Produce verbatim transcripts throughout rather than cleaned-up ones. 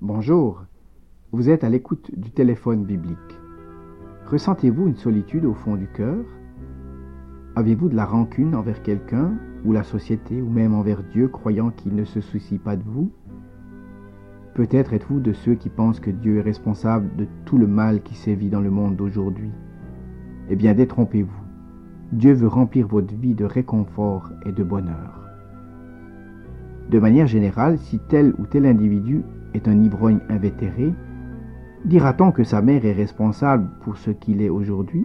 Bonjour, vous êtes à l'écoute du téléphone biblique. Ressentez-vous une solitude au fond du cœur? Avez-vous de la rancune envers quelqu'un, ou la société, ou même envers Dieu, croyant qu'il ne se soucie pas de vous? Peut-être êtes-vous de ceux qui pensent que Dieu est responsable de tout le mal qui sévit dans le monde d'aujourd'hui. Eh bien, détrompez-vous. Dieu veut remplir votre vie de réconfort et de bonheur. De manière générale, si tel ou tel individu est un ivrogne invétéré, dira-t-on que sa mère est responsable pour ce qu'il est aujourd'hui?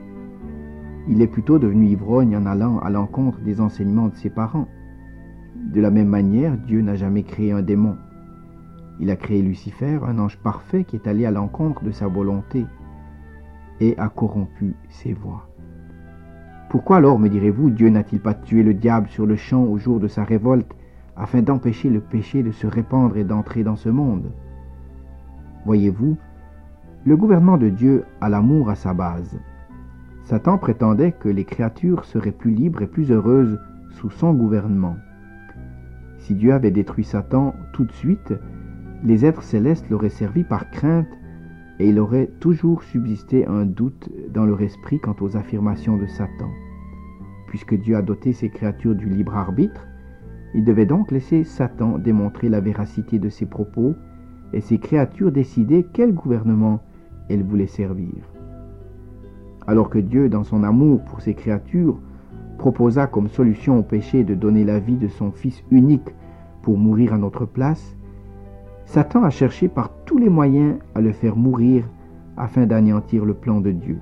Il est plutôt devenu ivrogne en allant à l'encontre des enseignements de ses parents. De la même manière, Dieu n'a jamais créé un démon. Il a créé Lucifer, un ange parfait qui est allé à l'encontre de sa volonté et a corrompu ses voies. Pourquoi alors, me direz-vous, Dieu n'a-t-il pas tué le diable sur le champ au jour de sa révolte afin d'empêcher le péché de se répandre et d'entrer dans ce monde? Voyez-vous, le gouvernement de Dieu a l'amour à sa base. Satan prétendait que les créatures seraient plus libres et plus heureuses sous son gouvernement. Si Dieu avait détruit Satan tout de suite, les êtres célestes l'auraient servi par crainte et il aurait toujours subsisté un doute dans leur esprit quant aux affirmations de Satan. Puisque Dieu a doté ses créatures du libre arbitre, il devait donc laisser Satan démontrer la véracité de ses propos et ses créatures décider quel gouvernement elles voulaient servir. Alors que Dieu, dans son amour pour ses créatures, proposa comme solution au péché de donner la vie de son Fils unique pour mourir à notre place, Satan a cherché par tous les moyens à le faire mourir afin d'anéantir le plan de Dieu.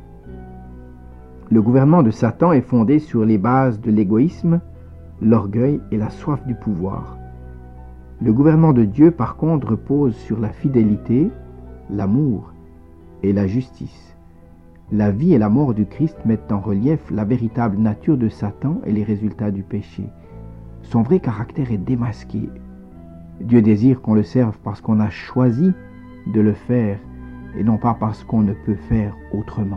Le gouvernement de Satan est fondé sur les bases de l'égoïsme, l'orgueil et la soif du pouvoir. Le gouvernement de Dieu, par contre, repose sur la fidélité, l'amour et la justice. La vie et la mort du Christ mettent en relief la véritable nature de Satan et les résultats du péché. Son vrai caractère est démasqué. Dieu désire qu'on le serve parce qu'on a choisi de le faire et non pas parce qu'on ne peut faire autrement.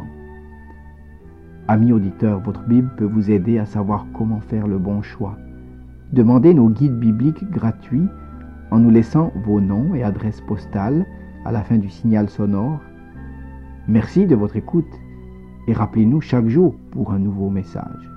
Amis auditeurs, votre Bible peut vous aider à savoir comment faire le bon choix. Demandez nos guides bibliques gratuits en nous laissant vos noms et adresses postales à la fin du signal sonore. Merci de votre écoute et rappelez-nous chaque jour pour un nouveau message.